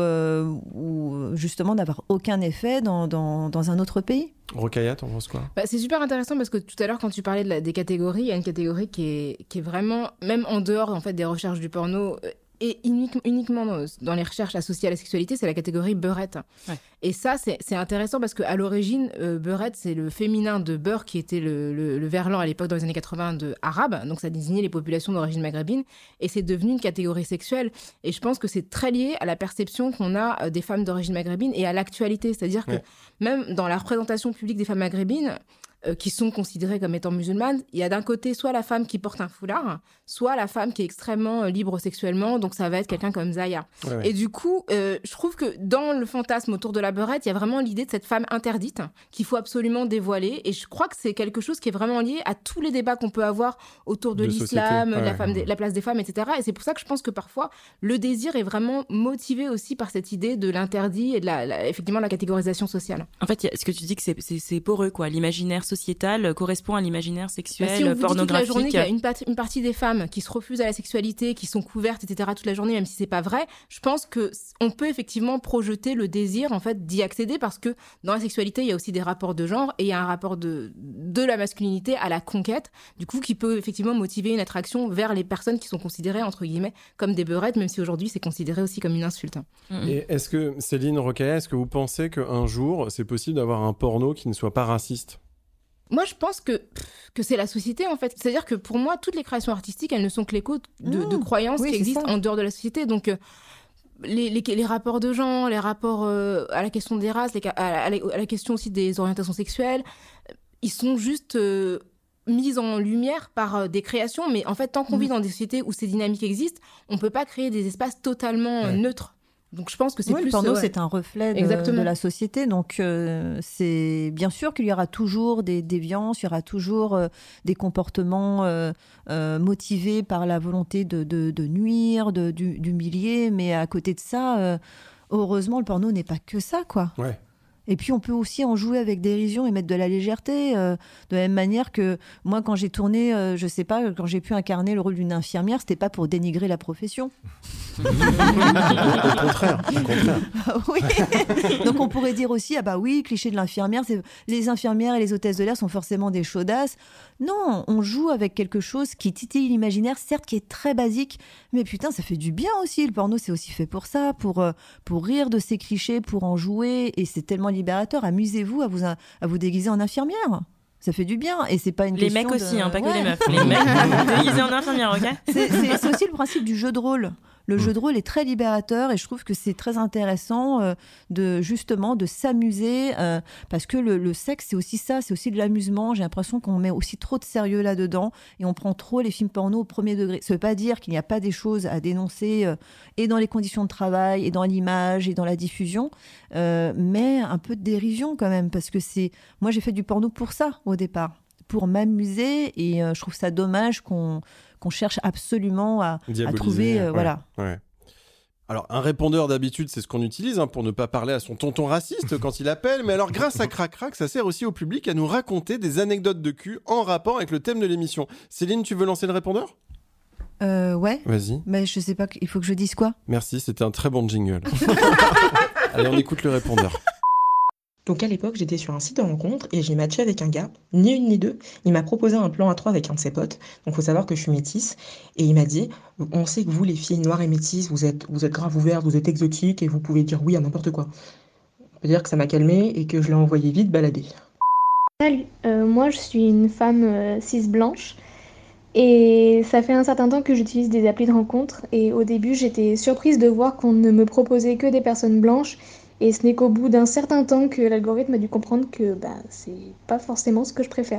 justement n'avoir aucun effet dans un autre pays. Rokhaya, t'en penses quoi? C'est super intéressant parce que tout à l'heure, quand tu parlais des catégories, il y a une catégorie qui est vraiment, même en dehors en fait, des recherches du porno, Et uniquement dans les recherches associées à la sexualité, c'est la catégorie beurette. Ouais. Et ça, c'est intéressant parce qu'à l'origine, beurette, c'est le féminin de beurre qui était le verlan à l'époque dans les années 80 arabe. Donc ça désignait les populations d'origine maghrébine. Et c'est devenu une catégorie sexuelle. Et je pense que c'est très lié à la perception qu'on a des femmes d'origine maghrébine et à l'actualité. C'est-à-dire que même dans la représentation publique des femmes maghrébines, qui sont considérées comme étant musulmanes, il y a d'un côté soit la femme qui porte un foulard, soit la femme qui est extrêmement libre sexuellement, donc ça va être quelqu'un comme Zaya. Ouais. Et du coup, je trouve que dans le fantasme autour de la beurette, il y a vraiment l'idée de cette femme interdite qu'il faut absolument dévoiler, et je crois que c'est quelque chose qui est vraiment lié à tous les débats qu'on peut avoir autour de l'islam, la place des femmes, etc. Et c'est pour ça que je pense que parfois, le désir est vraiment motivé aussi par cette idée de l'interdit et de effectivement la catégorisation sociale. En fait, ce que tu dis que c'est poreux, quoi. L'imaginaire sociétal correspond à l'imaginaire sexuel, si on vous pornographique. Dit toute la journée qu'il y a une partie des femmes qui se refusent à la sexualité, qui sont couvertes, etc. toute la journée, même si c'est pas vrai, je pense que on peut effectivement projeter le désir en fait d'y accéder parce que dans la sexualité il y a aussi des rapports de genre et il y a un rapport de la masculinité à la conquête, du coup qui peut effectivement motiver une attraction vers les personnes qui sont considérées entre guillemets comme des beurettes, même si aujourd'hui c'est considéré aussi comme une insulte. Et est-ce que Céline Rocaille, est-ce que vous pensez qu'un jour c'est possible d'avoir un porno qui ne soit pas raciste ? Moi, je pense que c'est la société, en fait. C'est-à-dire que pour moi, toutes les créations artistiques, elles ne sont que l'écho de croyances qui existent en dehors de la société. Donc, les rapports de genre, les rapports à la question des races, à la question aussi des orientations sexuelles, ils sont juste mis en lumière par des créations. Mais en fait, tant qu'on vit dans des sociétés où ces dynamiques existent, on ne peut pas créer des espaces totalement neutres. Donc je pense que c'est plus... Le porno, c'est un reflet de la société. Donc c'est bien sûr qu'il y aura toujours des déviances, il y aura toujours des comportements motivés par la volonté de nuire, d'humilier. Mais à côté de ça, heureusement, le porno n'est pas que ça, quoi. Ouais. Et puis on peut aussi en jouer avec dérision et mettre de la légèreté, de la même manière que moi quand j'ai tourné, je sais pas, quand j'ai pu incarner le rôle d'une infirmière, c'était pas pour dénigrer la profession. Au contraire. Oui. Donc on pourrait dire aussi, ah bah oui, cliché de l'infirmière, les infirmières et les hôtesses de l'air sont forcément des chaudasses. Non, on joue avec quelque chose qui titille l'imaginaire, certes qui est très basique, mais putain ça fait du bien aussi. Le porno c'est aussi fait pour ça, pour rire de ces clichés, pour en jouer, et c'est tellement libérateur. Amusez-vous à vous déguiser en infirmière. Ça fait du bien. Et c'est pas une question Les mecs aussi, pas que les meufs. Les mecs déguisés en infirmière, ok ? C'est aussi le principe du jeu de rôle. Le jeu de rôle est très libérateur et je trouve que c'est très intéressant de s'amuser parce que le sexe, c'est aussi ça, c'est aussi de l'amusement. J'ai l'impression qu'on met aussi trop de sérieux là-dedans et on prend trop les films porno au premier degré. Ça veut pas dire qu'il n'y a pas des choses à dénoncer et dans les conditions de travail et dans l'image et dans la diffusion, mais un peu de dérision quand même parce que moi j'ai fait du porno pour ça au départ, pour m'amuser et je trouve ça dommage qu'on cherche absolument à trouver... voilà. Ouais. Alors, un répondeur d'habitude, c'est ce qu'on utilise pour ne pas parler à son tonton raciste quand il appelle. Mais alors, grâce à Crac Crac, ça sert aussi au public à nous raconter des anecdotes de cul en rapport avec le thème de l'émission. Céline, tu veux lancer le répondeur ? Ouais. Vas-y. Mais je sais pas, il faut que je dise quoi ? Merci, c'était un très bon jingle. Allez, on écoute le répondeur. Donc à l'époque, j'étais sur un site de rencontre et j'ai matché avec un gars, ni une ni deux. Il m'a proposé un plan à 3 avec un de ses potes. Donc faut savoir que je suis métisse. Et il m'a dit, on sait que vous, les filles noires et métisses, vous êtes grave ouvertes, vous êtes exotiques et vous pouvez dire oui à n'importe quoi. On peut dire que ça m'a calmé et que je l'ai envoyé vite balader. Salut, moi je suis une femme cis blanche. Et ça fait un certain temps que j'utilise des applis de rencontre. Et au début, j'étais surprise de voir qu'on ne me proposait que des personnes blanches. Et ce n'est qu'au bout d'un certain temps que l'algorithme a dû comprendre que c'est pas forcément ce que je préfère.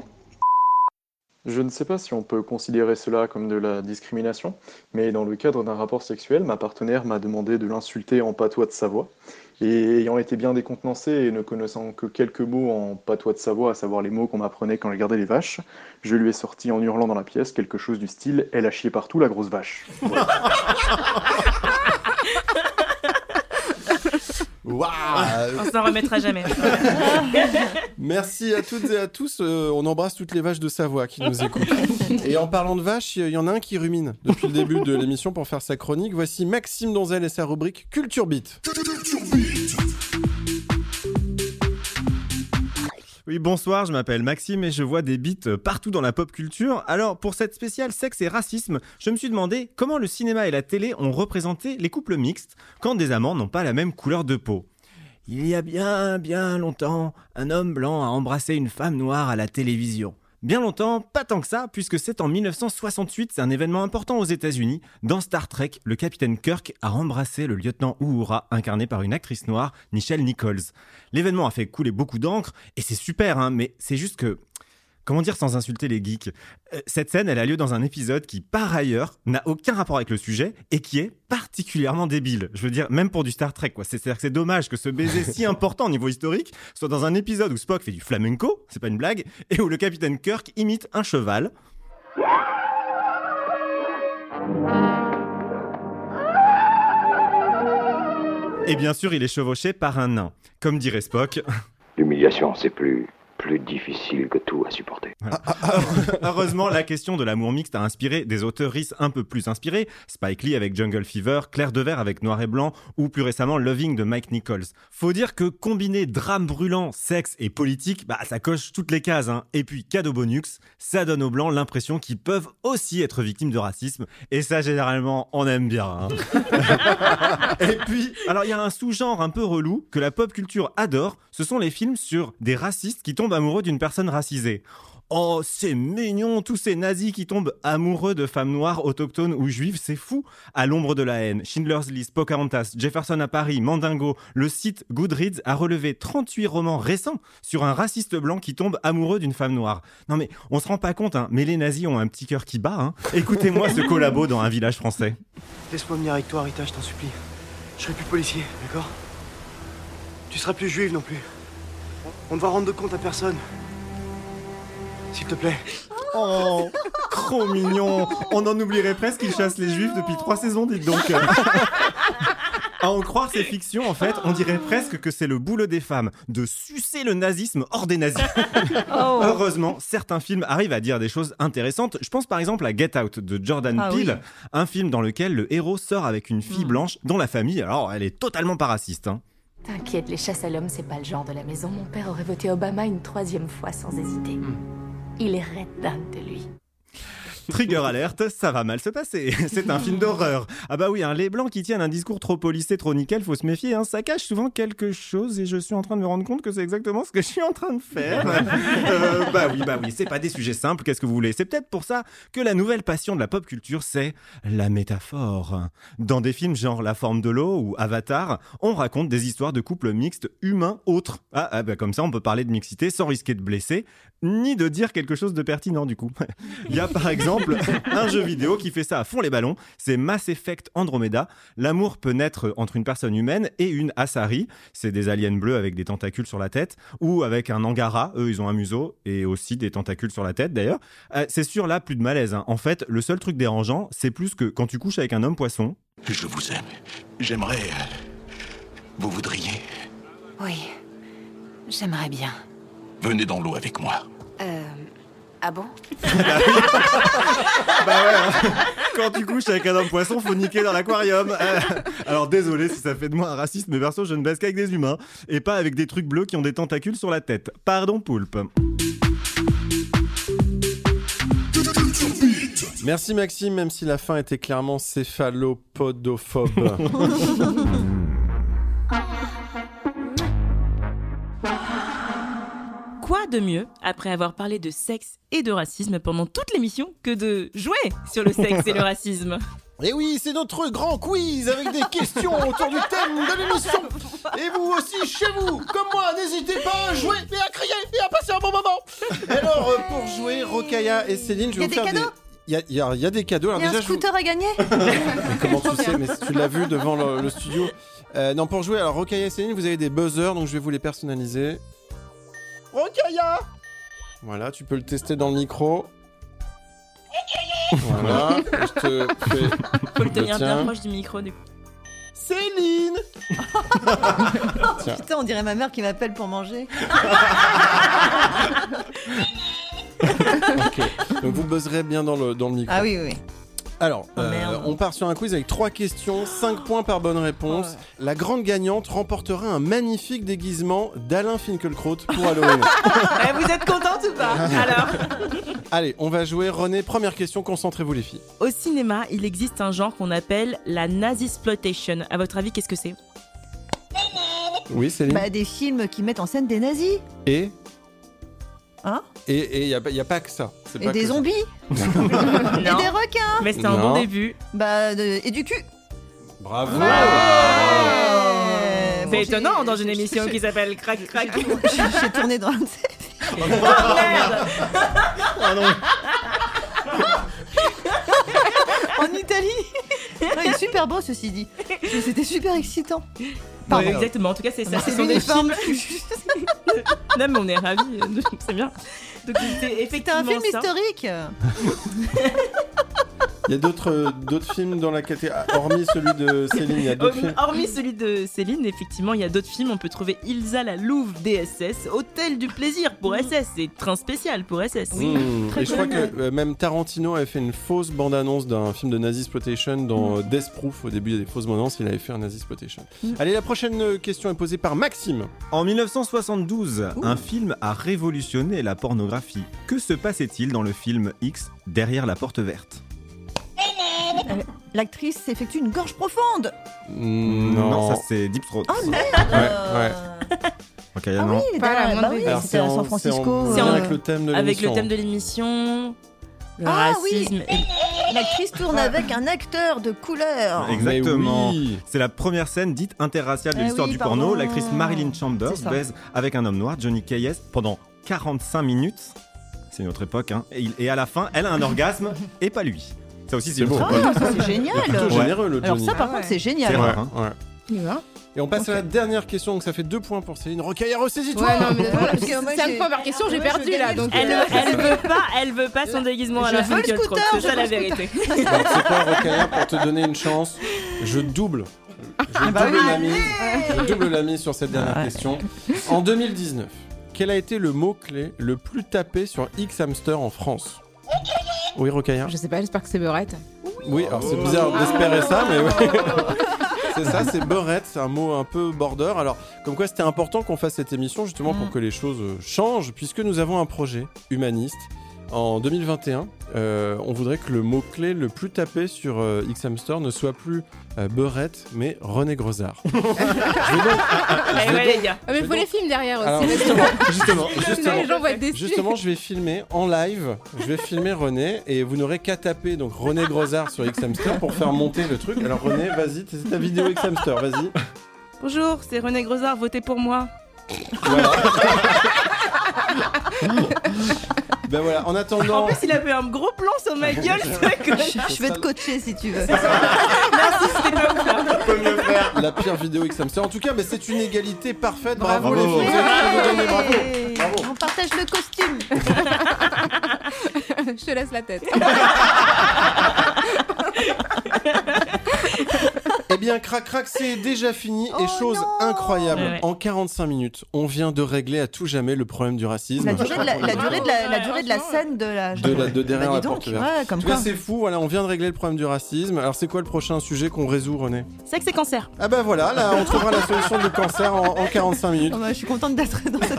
Je ne sais pas si on peut considérer cela comme de la discrimination, mais dans le cadre d'un rapport sexuel, ma partenaire m'a demandé de l'insulter en patois de Savoie. Et ayant été bien décontenancé et ne connaissant que quelques mots en patois de Savoie, à savoir les mots qu'on m'apprenait quand je gardais les vaches, je lui ai sorti en hurlant dans la pièce quelque chose du style « Elle a chié partout, la grosse vache ». Voilà. Waouh, on s'en remettra jamais. Merci à toutes et à tous. On embrasse toutes les vaches de Savoie qui nous écoutent. Et en parlant de vaches, il y en a un qui rumine depuis le début de l'émission pour faire sa chronique. Voici Maxime Donzel et sa rubrique Culture Beat. Oui, Oui, bonsoir, je m'appelle Maxime et je vois des bites partout dans la pop culture. Alors, pour cette spéciale sexe et racisme, je me suis demandé comment le cinéma et la télé ont représenté les couples mixtes quand des amants n'ont pas la même couleur de peau. Il y a bien longtemps, un homme blanc a embrassé une femme noire à la télévision. Bien longtemps, pas tant que ça, puisque c'est en 1968, c'est un événement important aux États-Unis. Dans Star Trek, le capitaine Kirk a embrassé le lieutenant Uhura, incarné par une actrice noire, Nichelle Nichols. L'événement a fait couler beaucoup d'encre, et c'est super, hein, mais c'est juste que... Comment dire sans insulter les geeks ? Cette scène, elle a lieu dans un épisode qui, par ailleurs, n'a aucun rapport avec le sujet et qui est particulièrement débile. Je veux dire, même pour du Star Trek, quoi. C'est-à-dire que c'est dommage que ce baiser si important au niveau historique soit dans un épisode où Spock fait du flamenco, c'est pas une blague, et où le capitaine Kirk imite un cheval. Et bien sûr, il est chevauché par un nain. Comme dirait Spock... L'humiliation, c'est plus difficile que tout à supporter. Voilà. Heureusement, la question de l'amour mixte a inspiré des auteuristes un peu plus inspirés. Spike Lee avec Jungle Fever, Claire Dever avec Noir et Blanc ou plus récemment Loving de Mike Nichols. Faut dire que combiner drame brûlant, sexe et politique, ça coche toutes les cases. Hein. Et puis, cadeau bonus, ça donne aux Blancs l'impression qu'ils peuvent aussi être victimes de racisme. Et ça, généralement, on aime bien. Hein. Et puis, alors il y a un sous-genre un peu relou que la pop culture adore. Ce sont les films sur des racistes qui tombent amoureux d'une personne racisée. Oh, c'est mignon, tous ces nazis qui tombent amoureux de femmes noires, autochtones ou juives, c'est fou. À l'ombre de la haine, Schindler's List, Pocahontas, Jefferson à Paris, Mandingo, le site Goodreads a relevé 38 romans récents sur un raciste blanc qui tombe amoureux d'une femme noire. Non mais, on se rend pas compte, hein, mais les nazis ont un petit cœur qui bat. Hein. Écoutez-moi ce collabo dans un village français. Laisse-moi venir avec toi, Rita, je t'en supplie. Je serai plus policier, d'accord ? Tu seras plus juive non plus. On ne va rendre de compte à personne. S'il te plaît. Oh, trop mignon. On en oublierait presque qu'ils chassent les juifs depuis 3 saisons, dites donc. À en croire ces fictions, en fait, on dirait presque que c'est le boulot des femmes de sucer le nazisme hors des nazis. Oh. Heureusement, certains films arrivent à dire des choses intéressantes. Je pense par exemple à Get Out de Jordan Peele, un film dans lequel le héros sort avec une fille blanche dont la famille, alors, elle est totalement pas raciste. Hein. T'inquiète, les chasses à l'homme, c'est pas le genre de la maison. Mon père aurait voté Obama une 3e fois sans hésiter. Il est red dingue de lui. Trigger alerte, ça va mal se passer. C'est un film d'horreur. Ah bah oui, hein, les blancs qui tiennent un discours trop policé, trop nickel, faut se méfier. Hein, ça cache souvent quelque chose et je suis en train de me rendre compte que c'est exactement ce que je suis en train de faire. Bah oui, c'est pas des sujets simples, qu'est-ce que vous voulez ? C'est peut-être pour ça que la nouvelle passion de la pop culture, c'est la métaphore. Dans des films genre La forme de l'eau ou Avatar, on raconte des histoires de couples mixtes humains autres. Bah comme ça, on peut parler de mixité sans risquer de blesser, ni de dire quelque chose de pertinent du coup. Il y a par exemple un jeu vidéo qui fait ça à fond les ballons, c'est Mass Effect Andromeda. L'amour peut naître entre une personne humaine et une Asari, c'est des aliens bleus avec des tentacules sur la tête, ou avec un Angara, eux ils ont un museau et aussi des tentacules sur la tête d'ailleurs. C'est sûr là, plus de malaise. Hein. En fait, le seul truc dérangeant, c'est plus que quand tu couches avec un homme poisson. Je vous aime. J'aimerais... Vous voudriez... Oui, j'aimerais bien. Venez dans l'eau avec moi. Ah bon ? Bah ouais, hein. Quand tu couches avec un homme poisson, faut niquer dans l'aquarium. Alors désolé si ça fait de moi un raciste, mais perso je ne baisse qu'avec des humains et pas avec des trucs bleus qui ont des tentacules sur la tête. Pardon poulpe. Merci Maxime, même si la fin était clairement céphalopodophobe. Quoi de mieux, après avoir parlé de sexe et de racisme pendant toute l'émission, que de jouer sur le sexe et le racisme ? Et oui, c'est notre grand quiz avec des questions autour du thème de l'émission. Et vous aussi, chez vous, comme moi, n'hésitez pas à jouer et à crier et à passer un bon moment. Alors, pour jouer, Rokhaya et Céline, je vais vous faire des... Il y a des cadeaux. Alors il y a déjà, un scooter à gagner. Comment tu sais ? Mais tu l'as vu devant le studio. Non, pour jouer, alors Rokhaya et Céline, vous avez des buzzers, donc je vais vous les personnaliser. Rokhaya ! Voilà, tu peux le tester dans le micro. Voilà, je te fais... Faut le tenir bien proche du micro du coup. Céline. Putain, on dirait ma mère qui m'appelle pour manger. Ok, donc vous buzzerez bien dans le micro. Ah oui. Alors, on part sur un quiz avec 3 questions, 5 points par bonne réponse. La grande gagnante remportera un magnifique déguisement d'Alain Finkielkraut pour Halloween. Vous êtes contente ou pas? Alors. Allez, on va jouer. René, première question, concentrez-vous les filles. Au cinéma, il existe un genre qu'on appelle la nazisploitation. À votre avis, qu'est-ce que c'est? Oui, Céline. Des films qui mettent en scène des nazis. Et Hein? Et il n'y a pas que ça. C'est Et pas des que ça. zombies. Et des requins. Mais c'est un bon début. Et du cul. Bravo. C'est étonnant dans une émission qui s'appelle Crac Crac. J'ai tourné dans un... Oh merde. Oh non. En Italie. Il est super beau, ceci dit. C'était super excitant. Ouais, exactement, en tout cas c'est ça. C'est Ce sont des l'uniforme. films. Non mais on est ravis, c'est bien. Donc C'était un film historique. Il y a d'autres films dans la catégorie, hormis celui de Céline, il y a d'autres films. Hormis celui de Céline, effectivement, il y a d'autres films. On peut trouver Ilsa la Louve DSS, Hôtel du Plaisir pour SS, et Train spécial pour SS. Et je crois que même Tarantino avait fait une fausse bande-annonce d'un film de Nazisploitation dans Death Proof. Au début, il y a des fausses bandes-annonces, il avait fait un Nazisploitation. Allez, la prochaine question est posée par Maxime. En 1972, un film a révolutionné la pornographie. Que se passait-il dans le film X, Derrière la porte verte? L'actrice s'effectue une gorge profonde. Non, ça c'est Deep Throat. Oh merde. Ouais. Ok, non. Oui, Alors, c'était à San Francisco. C'est avec le thème de l'émission. Avec le thème de l'émission, le racisme. Oui. L'actrice tourne avec un acteur de couleur. Exactement. Oui. C'est la première scène dite interraciale de l'histoire du porno. L'actrice Marilyn Chambers baise avec un homme noir, Johnny Keyes, pendant 45 minutes. C'est une autre époque, hein. Et à la fin, elle a un orgasme et pas lui. Ça aussi, c'est beau. C'est génial. Il est plutôt généreux, le Johnny. Alors ça, par contre, c'est génial. C'est rare, hein. Ouais. Et on passe à la dernière question, donc ça fait 2 points pour Céline. Rocaille, ressaisis-toi. Ouais, non, mais parce que 5 points par question, j'ai perdu là. Donc Elle veut pas son déguisement à la fin de Finkielkraut. C'est ça la vérité. Alors, c'est quoi, Rocaille, pour te donner une chance, je double la mise sur cette dernière question. En 2019, quel a été le mot-clé le plus tapé sur X-Hamster en France? Oui, Rocaille. Je sais pas, j'espère que c'est beurette. Oui, alors c'est bizarre d'espérer ça, mais oui. C'est ça, c'est beurette, c'est un mot un peu border. Alors, comme quoi c'était important qu'on fasse cette émission justement pour que les choses changent, puisque nous avons un projet humaniste. En 2021, on voudrait que le mot-clé le plus tapé sur X-Hamster ne soit plus beurette, mais René Grosard. Les gars. Mais il faut les films derrière aussi. Alors, justement, Les gens vont être déçus. Justement, je vais filmer en live, René, et vous n'aurez qu'à taper donc René Grosard sur X-Hamster pour faire monter le truc. Alors René, vas-y, c'est ta vidéo X-Hamster, vas-y. Bonjour, c'est René Grosard, votez pour moi. Voilà. Ben voilà, en attendant... En plus, il a fait un gros plan sur ma gueule, Je vais te coacher si tu veux. Merci, c'était pas ouf là. On peut mieux faire. La pire vidéo X-Hamster. En tout cas, c'est une égalité parfaite. Bravo les Bravo. filles. Vous avez tout donné, bravo. Bravo. On partage le costume. Je te laisse la tête. Eh bien, Crac Crac, c'est déjà fini. Et chose incroyable, en 45 minutes, on vient de régler à tout jamais le problème du racisme. La durée de la scène de derrière la porte verte. Ouais, comme En tout cas, quoi. c'est fou, voilà, on vient de régler le problème du racisme. Alors, c'est quoi le prochain sujet qu'on résout, René? Sexe et cancer. Ah bah voilà, là, on trouvera la solution du cancer en 45 minutes. Oh, bah, je suis contente d'être dans cette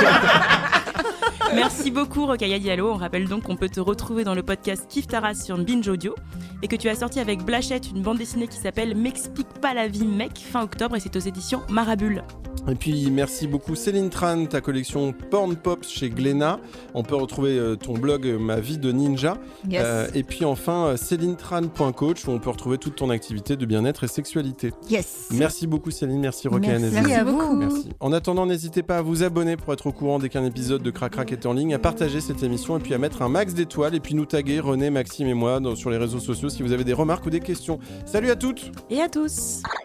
Merci beaucoup Rocaille Diallo. On rappelle donc qu'on peut te retrouver dans le podcast Kif Taras sur Binge Audio et que tu as sorti avec Blachette une bande dessinée qui s'appelle M'explique pas la vie mec fin octobre et c'est aux éditions Marabule. Et puis merci beaucoup Céline Tran, ta collection Porn Pops chez Glénat. On peut retrouver ton blog Ma vie de ninja. Yes. Et puis enfin célinetran.coach où on peut retrouver toute ton activité de bien-être et sexualité. Yes. Merci beaucoup Céline, merci Rocaille. Merci à vous. Merci. En attendant, n'hésitez pas à vous abonner pour être au courant dès qu'un épisode de Crac Crac est en ligne, à partager cette émission et puis à mettre un max d'étoiles et puis nous taguer René, Maxime et moi sur les réseaux sociaux si vous avez des remarques ou des questions. Salut à toutes et à tous.